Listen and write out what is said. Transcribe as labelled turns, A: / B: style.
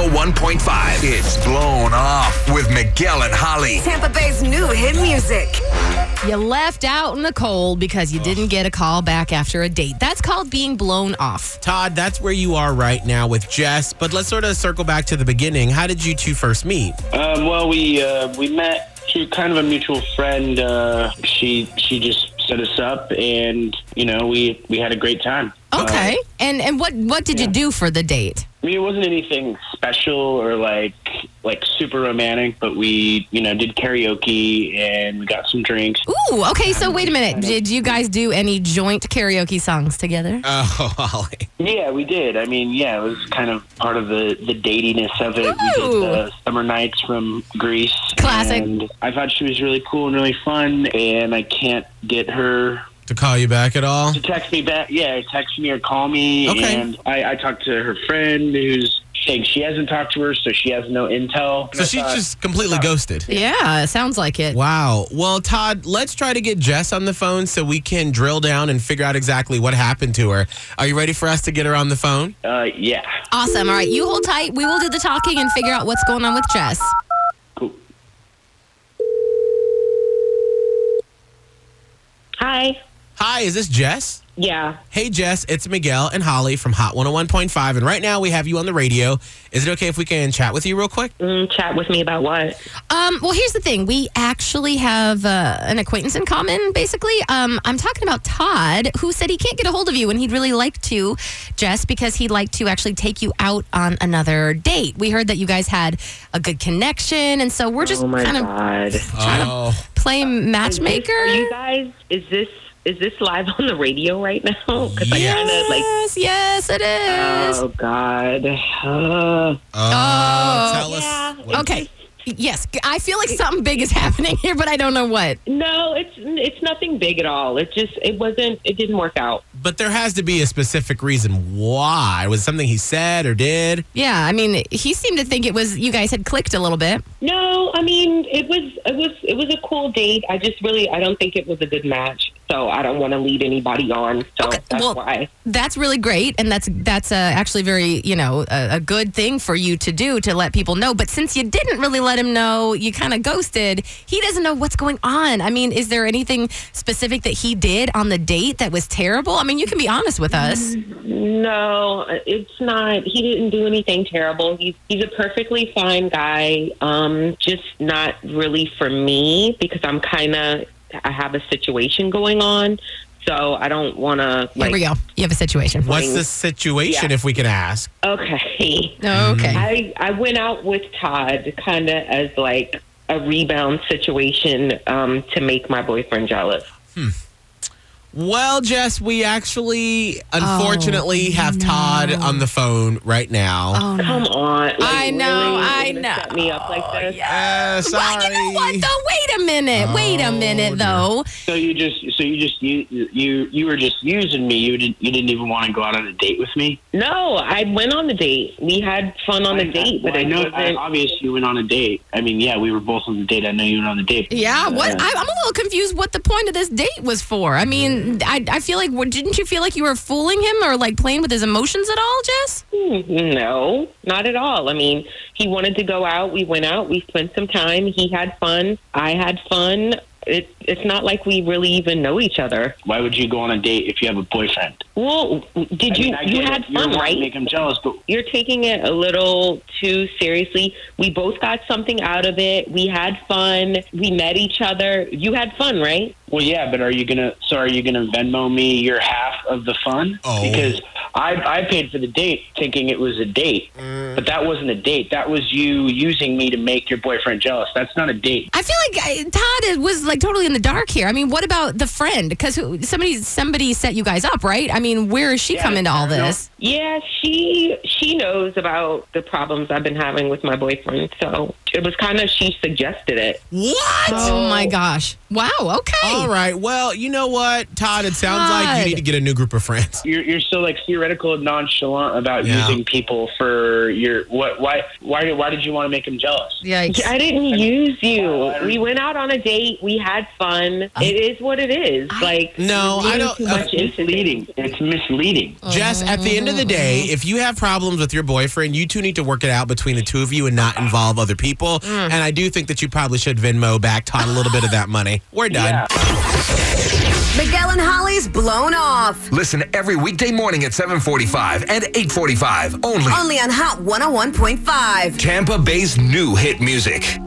A: 101.5. It's Blown Off with Miguel and Holly.
B: Tampa Bay's new hit music.
C: You left out in the cold because you didn't get a call back after a date. That's called being blown off.
D: Todd, that's where you are right now with Jess. But let's sort of circle back to the beginning. How did you two first meet?
E: Well, we met through kind of a mutual friend. She just set us up, and we had a great time.
C: Okay. And what did you do for the date?
E: I mean, it wasn't anything special or like super romantic, but we did karaoke and we got some drinks.
C: Ooh, okay. So wait a minute. Did you guys do any joint karaoke songs together?
D: Oh, Holly.
E: Yeah, we did. I mean, yeah, it was kind of part of the datiness of it.
C: Ooh.
E: We did Summer Nights from Greece.
C: Classic.
E: And I thought she was really cool and really fun, and I can't get her
D: To call you back at all?
E: to text me back. Yeah, text me or call me.
D: Okay.
E: And I talked to her friend who's saying she hasn't talked to her, so she has no intel.
D: So she's just completely ghosted.
C: Yeah, sounds like it.
D: Wow. Well, Todd, let's try to get Jess on the phone so we can drill down and figure out exactly what happened to her. Are you ready for us to get her on the phone?
E: Yeah.
C: Awesome. All right, you hold tight. We will do the talking and figure out what's going on with Jess.
E: Cool.
F: Hi.
D: Hi, is this Jess?
F: Yeah.
D: Hey, Jess, it's Miguel and Holly from Hot 101.5, and right now we have you on the radio. Is it okay if we can chat with you real quick?
F: Chat with me about what?
C: Well, here's the thing. We actually have an acquaintance in common, basically. I'm talking about Todd, who said he can't get a hold of you, and he'd really like to, Jess, because he'd like to actually take you out on another date. We heard that you guys had a good connection, and so we're just
F: Oh my
C: kind of
F: God.
C: trying to play matchmaker.
F: Are you guys? Is this live on the radio right now? Because I kind of
C: Yes, it is.
F: Oh God.
D: Tell
F: yeah.
D: us.
C: Okay. Yes, I feel like something big is happening here, but I don't know what.
F: No, it's nothing big at all. It didn't work out.
D: But there has to be a specific reason why. Was it something he said or did?
C: Yeah, I mean, he seemed to think it was you guys had clicked a little bit.
F: No, I mean it was a cool date. I don't think it was a good match. So I don't want to lead anybody on. So that's why.
C: That's really great, and that's actually very a good thing for you to do, to let people know. But since you didn't really let him know, you kind of ghosted. He doesn't know what's going on. I mean, is there anything specific that he did on the date that was terrible? I mean, you can be honest with us.
F: No, it's not. He didn't do anything terrible. He's a perfectly fine guy. Just not really for me, because I have a situation going on, so I don't want to.
C: Here we go. You have a situation.
D: What's the situation, if we can ask?
F: Okay.
C: Okay.
F: I went out with Todd kind of as like a rebound situation to make my boyfriend jealous.
D: Well, Jess, we actually, unfortunately, have Todd on the phone right now.
C: Oh, no.
F: Come on. Like,
C: I know.
F: really?
C: I
F: You're gonna
C: know.
F: set me up like this?
D: Sorry.
C: Well, you know what, though? Wait a minute, though.
E: So you were just using me. You didn't even want to go out on a date with me.
F: No, I went on the date. We had fun on the date, but
E: I know.
F: wasn't.
E: Obviously, you went on a date. I mean, yeah, we were both on the date. I know you went on the date.
C: Yeah, what? I'm a little confused what the point of this date was for. I mean, I feel like, didn't you feel like you were fooling him or like playing with his emotions at all, Jess?
F: No, not at all. I mean, he wanted to go out. We went out. We spent some time. He had fun. I had fun. It's not like we really even know each other.
E: Why would you go on a date if you have a boyfriend?
F: Well, you had fun, right?
E: Make him jealous, but
F: You're taking it a little too seriously. We both got something out of it. We had fun. We met each other. You had fun, right?
E: well, yeah. But are you gonna Venmo me your half of the fun?
D: Oh.
E: Because I paid for the date thinking it was a date, but that wasn't a date. That was you using me to make your boyfriend jealous. That's not a date.
C: I feel like Todd was like totally in the dark here. I mean, what about the friend? Because somebody set you guys up, right? I mean, where is she coming to all this?
F: Yeah, she knows about the problems I've been having with my boyfriend. So it was kind of, she suggested it.
D: What?
C: Oh my gosh! Wow. Okay.
D: All right. Well, you know what, Todd? It sounds like you need to get a new group of friends.
E: You're so like theoretical and nonchalant about
D: Yeah.
E: using people for your what? Why did you want to make him jealous?
C: Yikes.
F: I didn't use you. We went out on a date. We had fun. It is what it is. Like,
D: No, I
F: reading
D: don't-
F: Too much
E: It's
F: into
E: misleading. It's misleading.
D: Jess, at the end of the day, if you have problems with your boyfriend, you two need to work it out between the two of you and not involve other people. And I do think that you probably should Venmo back Todd a little bit of that money. We're done.
E: Yeah.
B: Miguel and Holly's Blown Off.
A: Listen every weekday morning at 7:45 and 8:45 only.
B: Only on Hot 101.5.
A: Tampa Bay's new hit music.